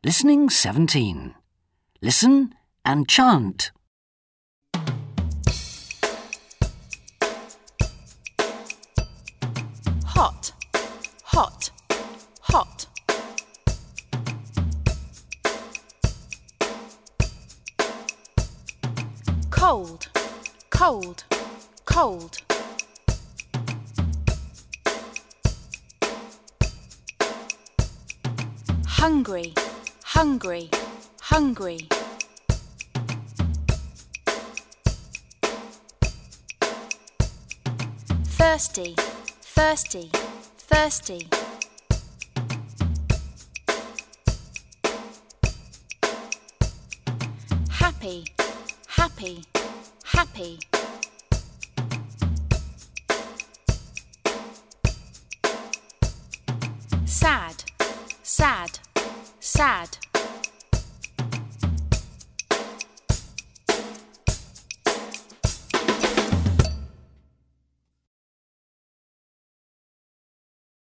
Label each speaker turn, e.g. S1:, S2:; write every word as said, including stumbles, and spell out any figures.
S1: Listening seventeen. Listen and chant.
S2: Hot, hot, hot. Cold, cold, cold. Hungry, hungry, hungry. Thirsty, thirsty, thirsty. Happy, happy, happy. Sad, sad, sad.